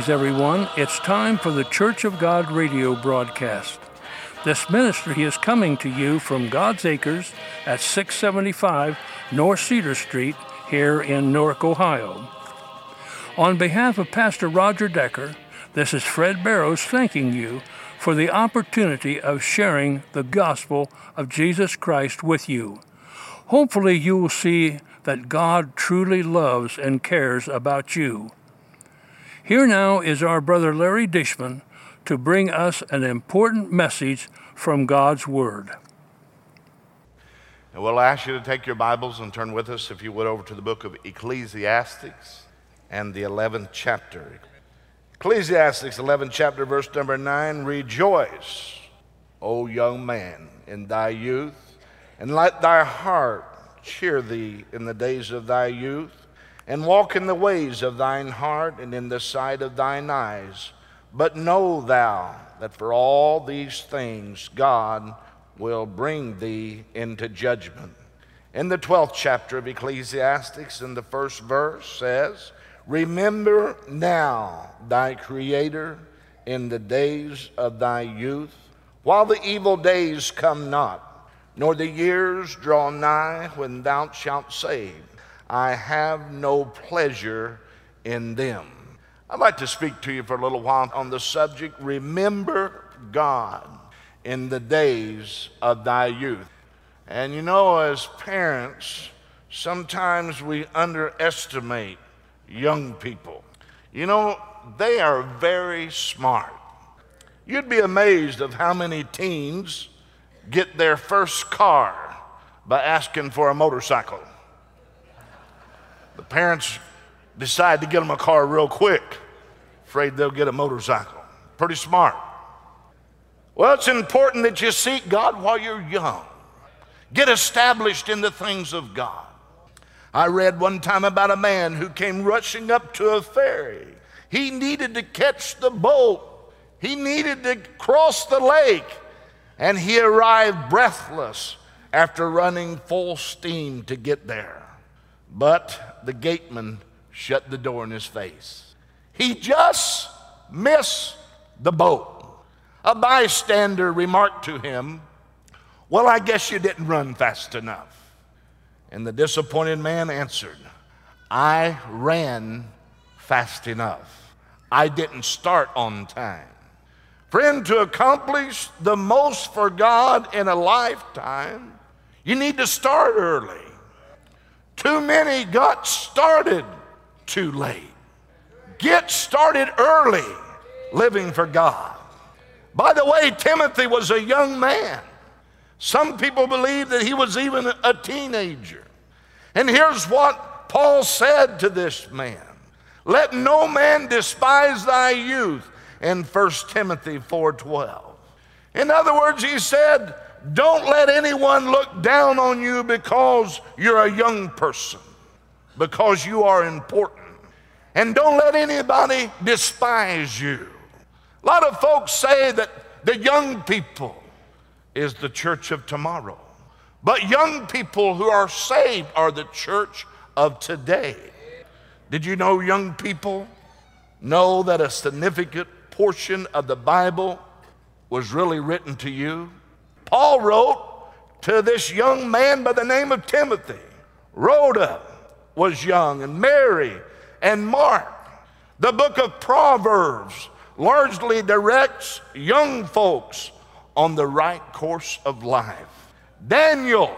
Greetings, everyone. It's time for the Church of God radio broadcast. This ministry is coming to you from God's Acres at 675 North Cedar Street here in Newark, Ohio. On behalf of Pastor Roger Decker, this is Fred Barrows thanking you for the opportunity of sharing the gospel of Jesus Christ with you. Hopefully you will see that God truly loves and cares about you. Here now is our brother Larry Dishman to bring us an important message from God's Word. And we'll ask you to take your Bibles and turn with us, if you would, over to the book of Ecclesiastes and the 11th chapter. Ecclesiastes 11th chapter, verse number 9, Rejoice, O young man, in thy youth, and let thy heart cheer thee in the days of thy youth, and walk in the ways of thine heart and in the sight of thine eyes. But know thou that for all these things God will bring thee into judgment. In the 12th chapter of Ecclesiastes, in the first verse says, Remember now thy Creator in the days of thy youth, while the evil days come not, nor the years draw nigh when thou shalt say, I have no pleasure in them. I'd like to speak to you for a little while on the subject, Remember God in the days of thy youth. And you know, as parents, sometimes we underestimate young people. You know, they are very smart. You'd be amazed of how many teens get their first car by asking for a motorcycle. The parents decide to get them a car real quick, afraid they'll get a motorcycle. Pretty smart. Well, it's important that you seek God while you're young. Get established in the things of God. I read one time about a man who came rushing up to a ferry. He needed to catch the boat. He needed to cross the lake. And he arrived breathless after running full steam to get there. But the gateman shut the door in his face. He just missed the boat. A bystander remarked to him, Well, I guess you didn't run fast enough. And the disappointed man answered, I ran fast enough. I didn't start on time. Friend, to accomplish the most for God in a lifetime, you need to start early. Too many got started too late. Get started early living for God. By the way, Timothy was a young man. Some people believe that he was even a teenager. And here's what Paul said to this man. Let no man despise thy youth, in 1 Timothy 4:12. In other words, he said, don't let anyone look down on you because you're a young person, because you are important. And don't let anybody despise you. A lot of folks say that the young people is the church of tomorrow. But young people who are saved are the church of today. Did you know young people know that a significant portion of the Bible was really written to you? Paul wrote to this young man by the name of Timothy. Rhoda was young, and Mary and Mark. The book of Proverbs largely directs young folks on the right course of life. Daniel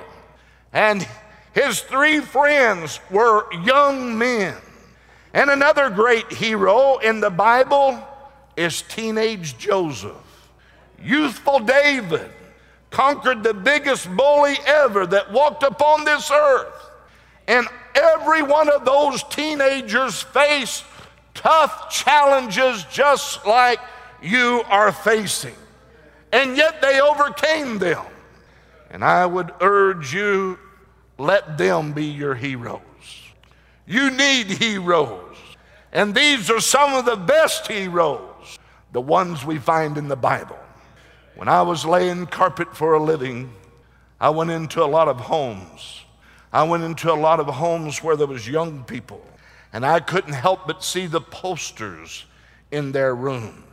and his 3 friends were young men. And another great hero in the Bible is teenage Joseph. Youthful David conquered the biggest bully ever that walked upon this earth. And every one of those teenagers faced tough challenges just like you are facing. And yet they overcame them. And I would urge you, let them be your heroes. You need heroes. And these are some of the best heroes, the ones we find in the Bible. When I was laying carpet for a living, I went into a lot of homes. I went into a lot of homes where there was young people. And I couldn't help but see the posters in their room.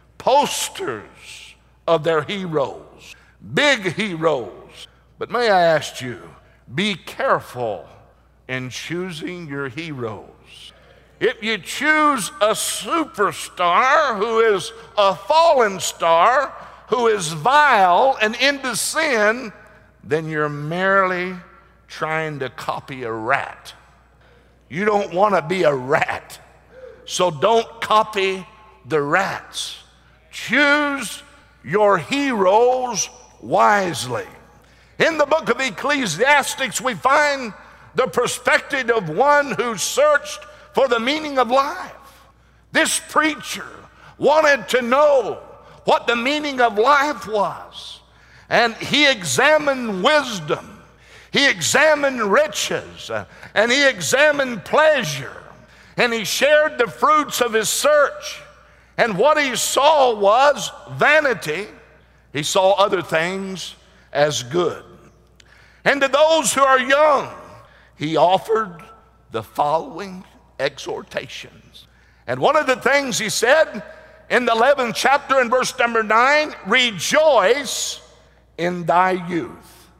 Posters of their heroes, big heroes. But may I ask you, be careful in choosing your heroes. If you choose a superstar who is a fallen star, who is vile and into sin, then you're merely trying to copy a rat. You don't want to be a rat, so don't copy the rats. Choose your heroes wisely. In the book of Ecclesiastes, we find the perspective of one who searched for the meaning of life. This preacher wanted to know what the meaning of life was, and he examined wisdom, he examined riches, and he examined pleasure, and he shared the fruits of his search. And what he saw was vanity. He saw other things as good. And to those who are young, he offered the following exhortations. And one of the things he said in the 11th chapter in verse number 9, rejoice in thy youth.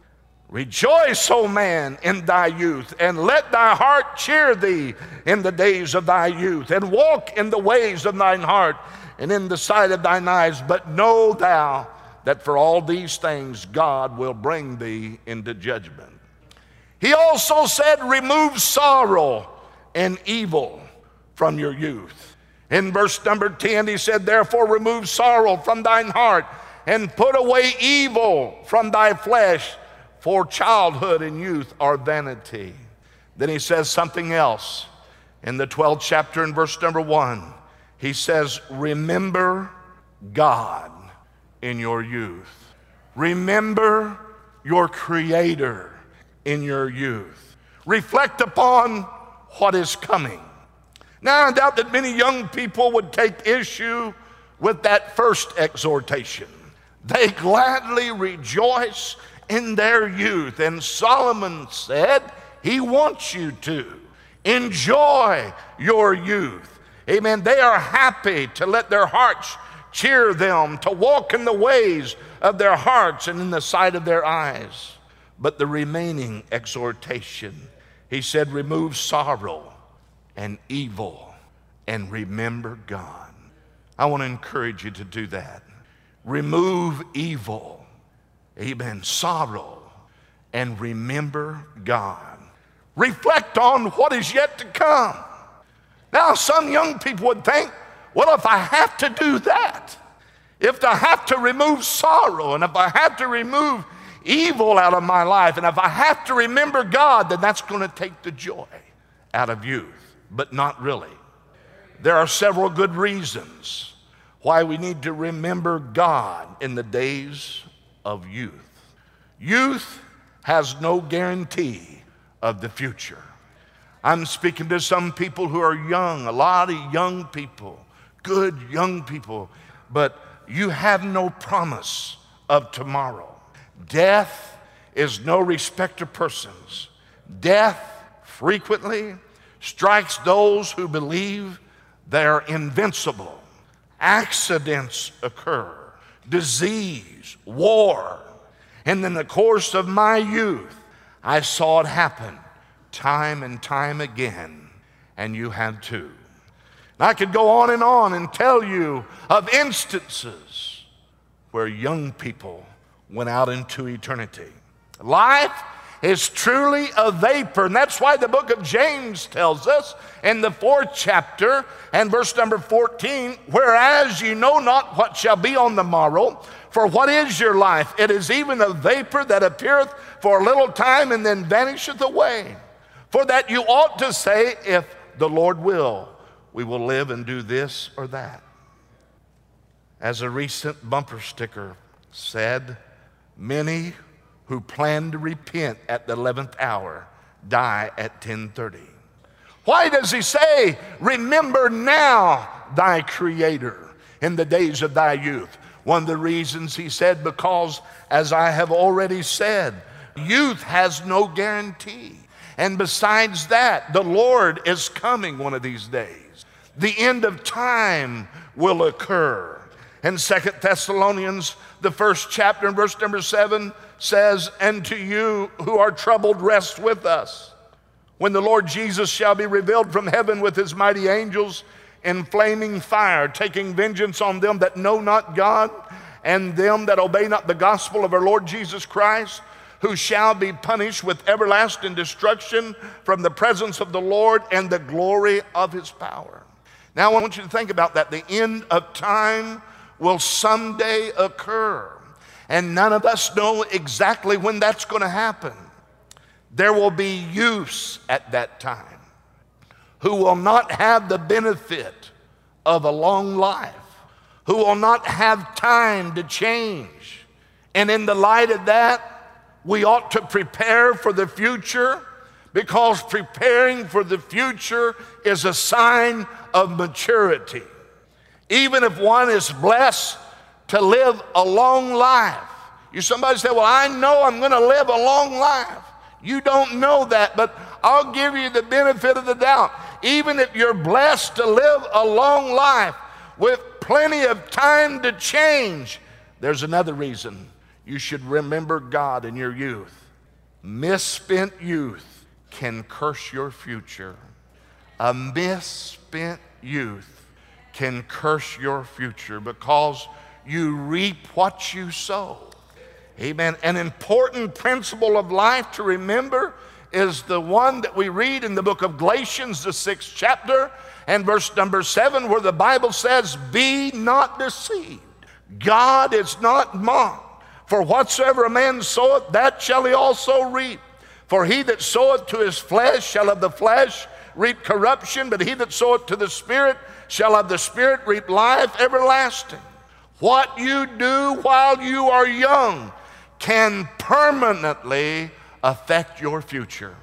Rejoice, O man, in thy youth, and let thy heart cheer thee in the days of thy youth, and walk in the ways of thine heart, and in the sight of thine eyes. But know thou that for all these things God will bring thee into judgment. He also said, remove sorrow and evil from your youth. In verse number 10, he said, therefore remove sorrow from thine heart, and put away evil from thy flesh, for childhood and youth are vanity. Then he says something else. In the 12th chapter in verse number 1, he says, remember God in your youth. Remember your Creator in your youth. Reflect upon what is coming. Now, I doubt that many young people would take issue with that first exhortation. They gladly rejoice in their youth. And Solomon said he wants you to enjoy your youth. Amen. They are happy to let their hearts cheer them, to walk in the ways of their hearts and in the sight of their eyes. But the remaining exhortation, he said, remove sorrow and evil and remember God. I want to encourage you to do that. Remove evil, amen, sorrow, and remember God. Reflect on what is yet to come. Now, some young people would think, well, if I have to do that, if I have to remove sorrow, and if I have to remove evil out of my life, and if I have to remember God, then that's going to take the joy out of youth. But not really. There are several good reasons why we need to remember God in the days of youth. Youth has no guarantee of the future. I'm speaking to some people who are young, a lot of young people, good young people, but you have no promise of tomorrow. Death is no respecter of persons. Death frequently strikes those who believe they're invincible. Accidents occur, disease, war. And in the course of my youth, I saw it happen time and time again, and you have too. And I could go on and tell you of instances where young people went out into eternity. Life is truly a vapor, and that's why the book of James tells us in the 4th chapter and verse number 14, whereas you know not what shall be on the morrow, for what is your life? It is even a vapor that appeareth for a little time and then vanisheth away. For that you ought to say, if the Lord will, we will live and do this or that. As a recent bumper sticker said, many who plan to repent at the 11th hour die at 10:30. Why does he say, remember now thy Creator in the days of thy youth? One of the reasons he said, because as I have already said, youth has no guarantee. And besides that, the Lord is coming one of these days. The end of time will occur. And 2 Thessalonians, the first chapter, and verse number 7 says, "And to you who are troubled, rest with us, when the Lord Jesus shall be revealed from heaven with his mighty angels in flaming fire, taking vengeance on them that know not God and them that obey not the gospel of our Lord Jesus Christ, who shall be punished with everlasting destruction from the presence of the Lord and the glory of his power." Now I want you to think about that. The end of time will someday occur, and none of us know exactly when that's going to happen. There will be youths at that time who will not have the benefit of a long life, who will not have time to change. And in the light of that, we ought to prepare for the future, because preparing for the future is a sign of maturity. Even if one is blessed to live a long life. Somebody say, "Well, I know I'm going to live a long life." You don't know that, but I'll give you the benefit of the doubt. Even if you're blessed to live a long life with plenty of time to change, there's another reason you should remember God in your youth. Misspent youth can curse your future. A misspent youth can curse your future, because you reap what you sow. Amen. An important principle of life to remember is the one that we read in the book of Galatians, the 6th chapter, and verse number 7, where the Bible says, "Be not deceived. God is not mocked. For whatsoever a man soweth, that shall he also reap. For he that soweth to his flesh shall of the flesh reap corruption, but he that soweth to the Spirit shall of the Spirit reap life everlasting." What you do while you are young can permanently affect your future.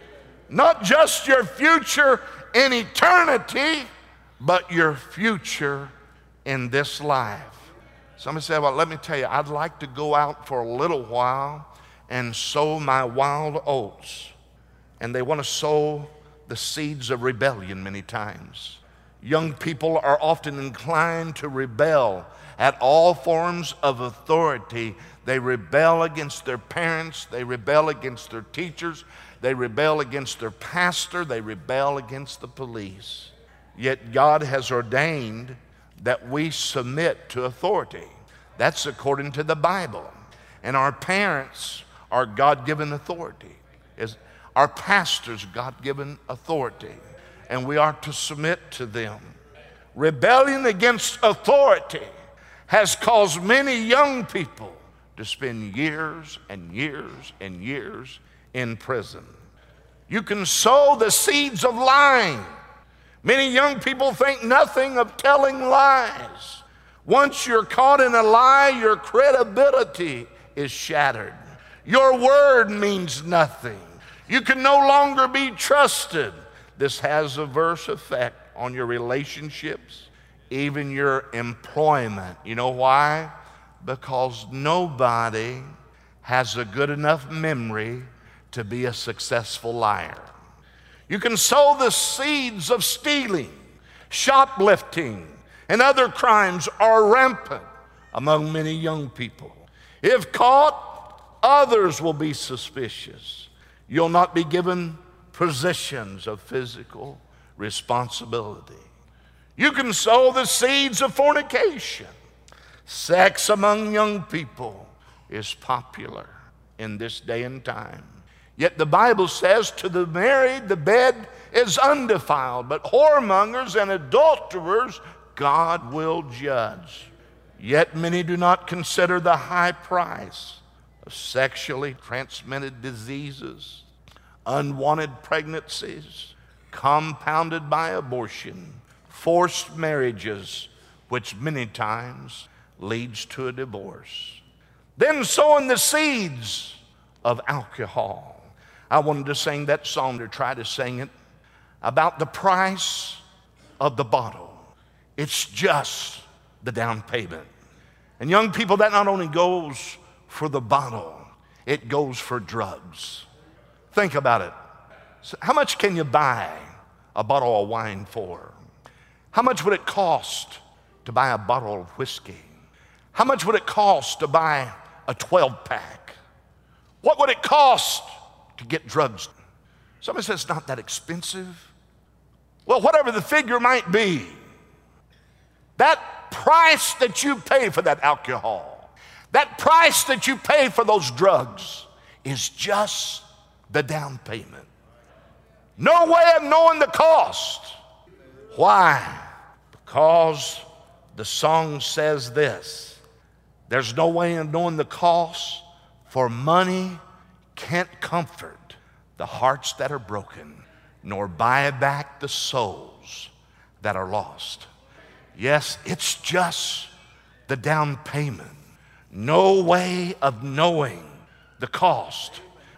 Not just your future in eternity, but your future in this life. Somebody said, "Well, let me tell you, I'd like to go out for a little while and sow my wild oats." And they want to sow the seeds of rebellion many times. Young people are often inclined to rebel at all forms of authority. They rebel against their parents. They rebel against their teachers. They rebel against their pastor. They rebel against the police. Yet God has ordained that we submit to authority. That's according to the Bible. And our parents are God-given authority. Our pastors, God-given authority. And we are to submit to them. Rebellion against authority has caused many young people to spend years and years and years in prison. You can sow the seeds of lying. Many young people think nothing of telling lies. Once you're caught in a lie, your credibility is shattered. Your word means nothing. You can no longer be trusted. This has a adverse effect on your relationships, even your employment. You know why? Because nobody has a good enough memory to be a successful liar. You can sow the seeds of stealing, shoplifting, and other crimes are rampant among many young people. If caught, others will be suspicious. You'll not be given positions of physical responsibility. You can sow the seeds of fornication. Sex among young people is popular in this day and time. Yet the Bible says to the married, the bed is undefiled, but whoremongers and adulterers God will judge. Yet many do not consider the high price of sexually transmitted diseases, unwanted pregnancies, compounded by abortion, forced marriages, which many times leads to a divorce. Then sowing the seeds of alcohol. I wanted to sing that song, to try to sing it, about the price of the bottle. It's just the down payment. And young people, that not only goes for the bottle, it goes for drugs. Think about it. So how much can you buy a bottle of wine for? How much would it cost to buy a bottle of whiskey? How much would it cost to buy a 12-pack? What would it cost to get drugs? Somebody says it's not that expensive. Well, whatever the figure might be, that price that you pay for that alcohol, that price that you pay for those drugs is just the down payment. No way of knowing the cost. Why? Because the song says this: there's no way of knowing the cost, for money can't comfort the hearts that are broken, nor buy back the souls that are lost. Yes, it's just the down payment. No way of knowing the cost.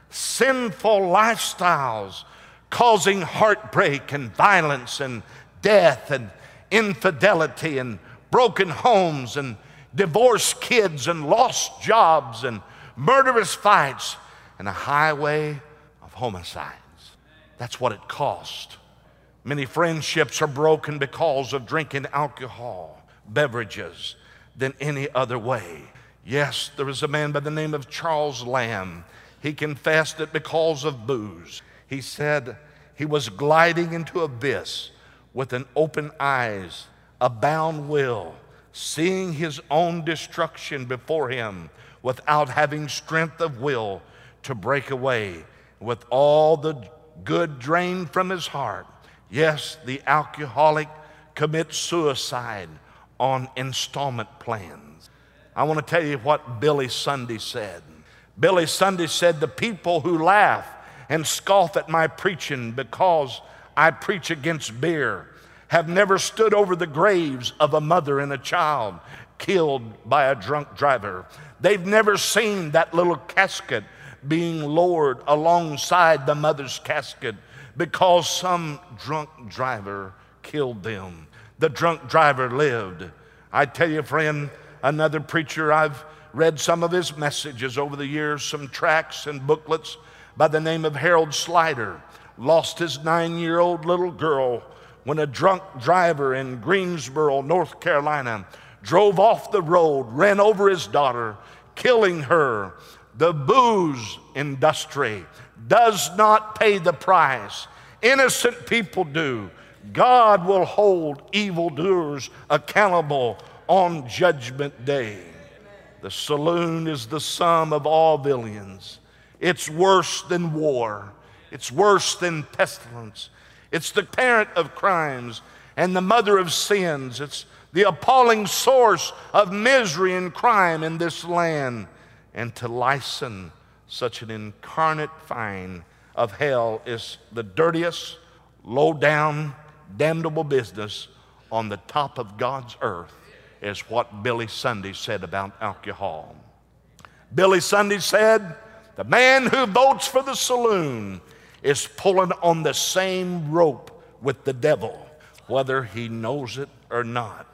Sinful lifestyles causing heartbreak and violence and death and infidelity and broken homes and divorced kids and lost jobs and murderous fights and a highway of homicides. That's what it cost. Many friendships are broken because of drinking alcohol, beverages, than any other way. Yes, there was a man by the name of Charles Lamb. He confessed it because of booze. He said he was gliding into abyss with an open eyes, a bound will, seeing his own destruction before him without having strength of will to break away, with all the good drained from his heart. Yes, the alcoholic commits suicide on installment plans. I want to tell you what Billy Sunday said. Billy Sunday said, the people who laugh and scoff at my preaching because I preach against beer have never stood over the graves of a mother and a child killed by a drunk driver. They've never seen that little casket being lowered alongside the mother's casket because some drunk driver killed them. The drunk driver lived. I tell you, friend, another preacher, I've read some of his messages over the years, some tracts and booklets, by the name of Harold Slider, lost his 9-year-old little girl when a drunk driver in Greensboro, North Carolina, drove off the road, ran over his daughter, killing her. The booze industry does not pay the price. Innocent people do. God will hold evildoers accountable on Judgment Day. The saloon is the sum of all villains. It's worse than war. It's worse than pestilence. It's the parent of crimes and the mother of sins. It's the appalling source of misery and crime in this land. And to license such an incarnate fine of hell is the dirtiest, low-down, damnable business on the top of God's earth, is what Billy Sunday said about alcohol. Billy Sunday said, the man who votes for the saloon is pulling on the same rope with the devil, whether he knows it or not.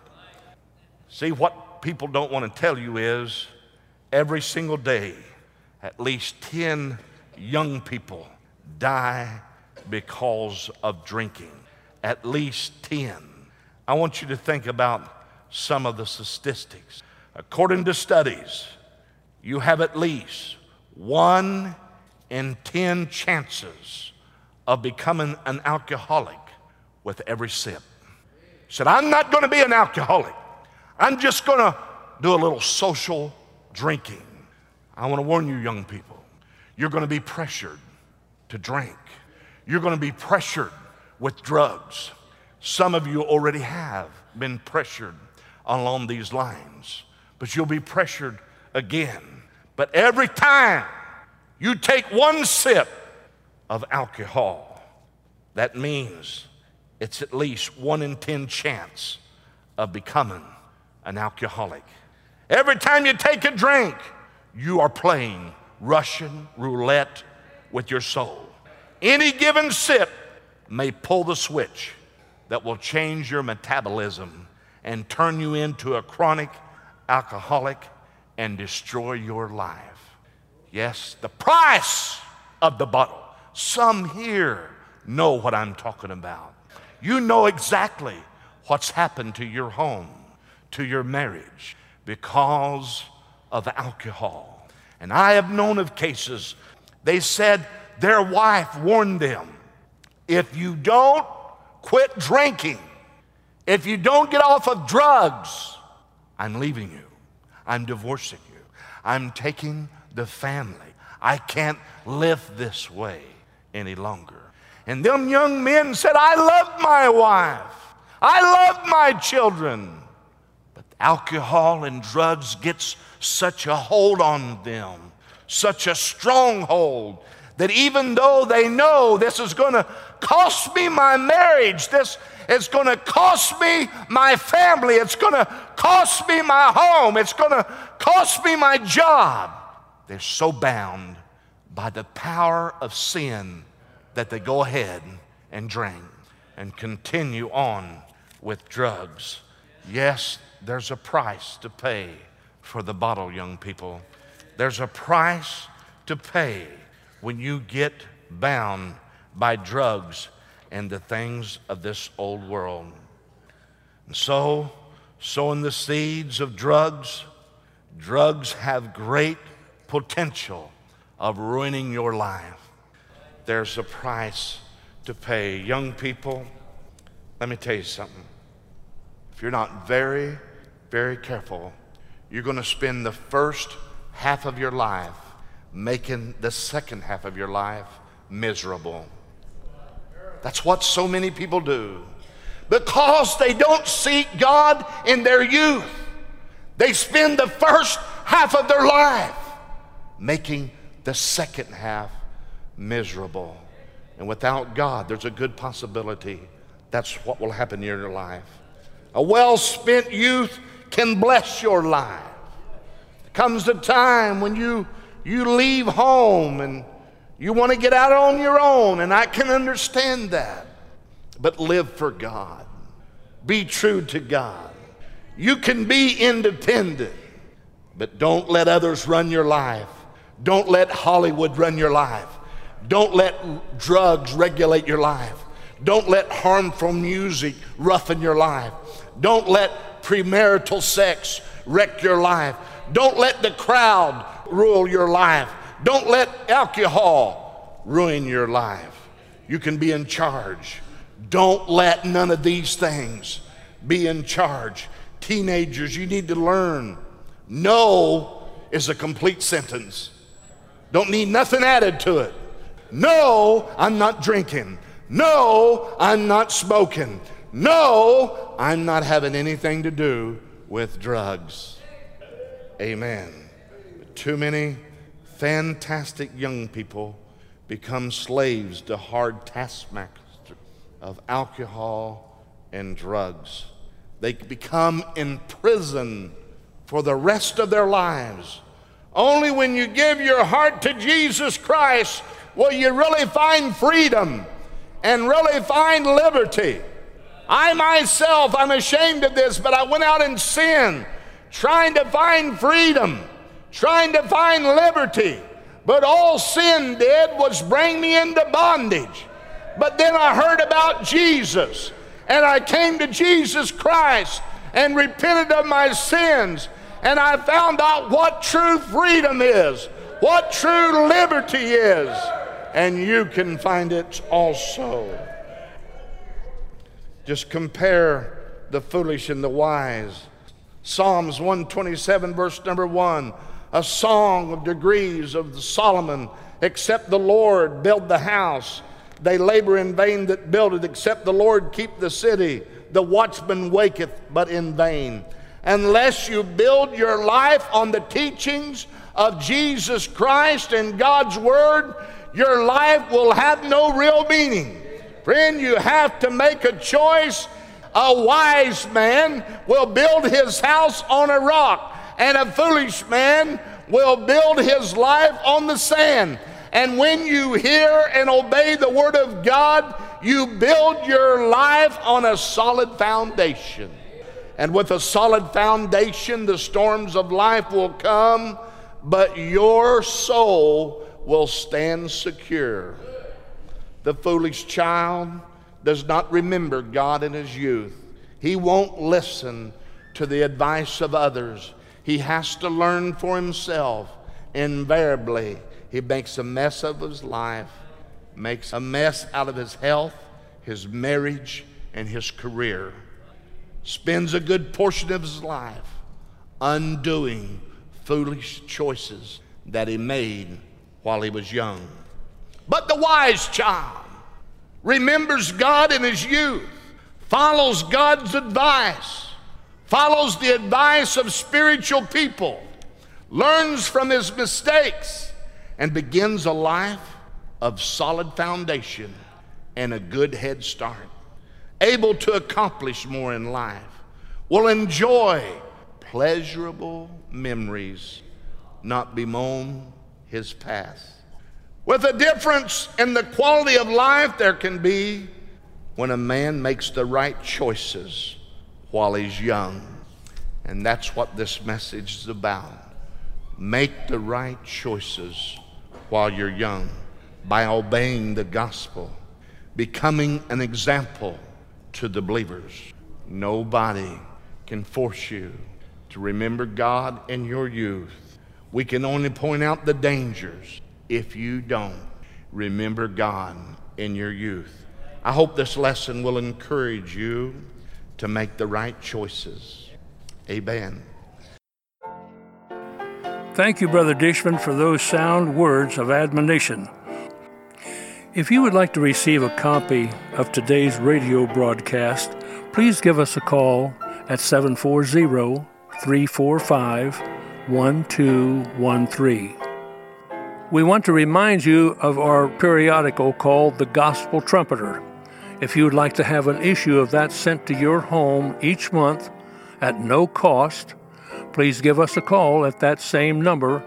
See, what people don't want to tell you is, every single day, at least 10 young people die because of drinking. At least 10. I want you to think about some of the statistics. According to studies, you have at least 1 in 10 chances of becoming an alcoholic with every sip. Said, I'm not going to be an alcoholic. I'm just going to do a little social drinking. I want to warn you, young people, you're going to be pressured to drink. You're going to be pressured with drugs. Some of you already have been pressured along these lines, but you'll be pressured again. But every time you take one sip of alcohol, that means it's at least 1 in 10 chance of becoming an alcoholic. Every time you take a drink, you are playing Russian roulette with your soul. Any given sip may pull the switch that will change your metabolism and turn you into a chronic alcoholic and destroy your life. Yes, the price of the bottle. Some here know what I'm talking about. You know exactly what's happened to your home, to your marriage, because of alcohol. And I have known of cases, they said their wife warned them, if you don't quit drinking, if you don't get off of drugs, I'm leaving you. I'm divorcing you. I'm taking the family. I can't live this way any longer. And them young men said, I love my wife. I love my children. But alcohol and drugs gets such a hold on them, such a stronghold, that even though they know this is going to cost me my marriage, this is going to cost me my family, it's going to cost me my home, it's going to cost me my job, they're so bound by the power of sin that they go ahead and drink and continue on with drugs. Yes, there's a price to pay for the bottle, young people. There's a price to pay when you get bound by drugs and the things of this old world. And so, sowing the seeds of drugs have great potential of ruining your life. There's a price to pay. Young people, let me tell you something. If you're not very, very careful, you're going to spend the first half of your life making the second half of your life miserable. That's what so many people do. Because they don't seek God in their youth, they spend the first half of their life making the second half miserable. And without God, there's a good possibility that's what will happen in your life. A well-spent youth can bless your life. There comes a time when you leave home and you want to get out on your own, and I can understand that. But live for God. Be true to God. You can be independent, but don't let others run your life. Don't let Hollywood run your life. Don't let drugs regulate your life. Don't let harmful music roughen your life. Don't let premarital sex wreck your life. Don't let the crowd rule your life. Don't let alcohol ruin your life. You can be in charge. Don't let none of these things be in charge. Teenagers, you need to learn. No is a complete sentence. Don't need nothing added to it. No, I'm not drinking. No, I'm not smoking. No, I'm not having anything to do with drugs. Amen. Too many fantastic young people become slaves to hard taskmasters of alcohol and drugs. They become imprisoned for the rest of their lives. Only when you give your heart to Jesus Christ will you really find freedom and really find liberty. I myself, I'm ashamed of this, but I went out in sin trying to find freedom, trying to find liberty. But all sin did was bring me into bondage. But then I heard about Jesus, and I came to Jesus Christ and repented of my sins, and I found out what true freedom is, what true liberty is, and you can find it also. Just compare the foolish and the wise. Psalms 127, verse number 1, a song of degrees of Solomon. Except the Lord build the house, they labor in vain that build it. Except the Lord keep the city, the watchman waketh but in vain. Unless you build your life on the teachings of Jesus Christ and God's Word, your life will have no real meaning. Friend, you have to make a choice. A wise man will build his house on a rock, and a foolish man will build his life on the sand. And when you hear and obey the Word of God, you build your life on a solid foundation. And with a solid foundation, the storms of life will come, but your soul will stand secure. The foolish child does not remember God in his youth. He won't listen to the advice of others. He has to learn for himself. Invariably, he makes a mess of his life, makes a mess out of his health, his marriage, and his career. Spends a good portion of his life undoing foolish choices that he made while he was young. But the wise child remembers God in his youth, follows God's advice, follows the advice of spiritual people, learns from his mistakes, and begins a life of solid foundation and a good head start, able to accomplish more in life, will enjoy pleasurable memories, not bemoan his past. With a difference in the quality of life there can be when a man makes the right choices while he's young. And that's what this message is about. Make the right choices while you're young by obeying the gospel, becoming an example to the believers. Nobody can force you to remember God in your youth. We can only point out the dangers if you don't remember God in your youth. I hope this lesson will encourage you to make the right choices. Amen. Thank you, Brother Dishman, for those sound words of admonition. If you would like to receive a copy of today's radio broadcast, please give us a call at 740-345-1213. We want to remind you of our periodical called The Gospel Trumpeter. If you would like to have an issue of that sent to your home each month at no cost, please give us a call at that same number,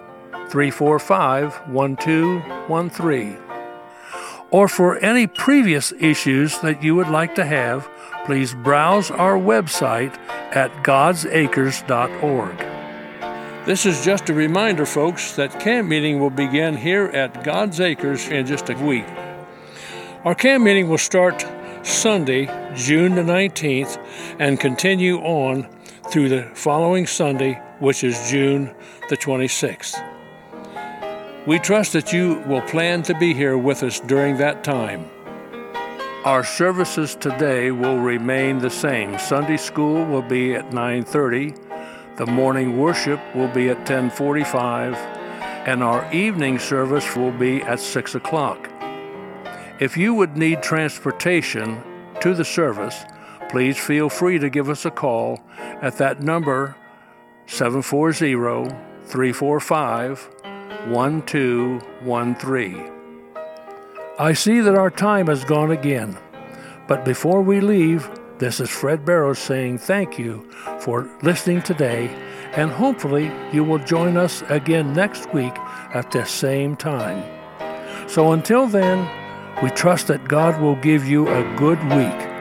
345-1213. Or for any previous issues that you would like to have, please browse our website at godsacres.org. This is just a reminder, folks, that camp meeting will begin here at God's Acres in just a week. Our camp meeting will start Sunday, June the 19th, and continue on through the following Sunday, which is June the 26th. We trust that you will plan to be here with us during that time. Our services today will remain the same. Sunday school will be at 9:30. The morning worship will be at 10:45, and our evening service will be at 6 o'clock. If you would need transportation to the service, please feel free to give us a call at that number, 740-345-1213. I see that our time has gone again, but before we leave, this is Fred Barrows saying thank you for listening today, and hopefully you will join us again next week at the same time. So until then, we trust that God will give you a good week.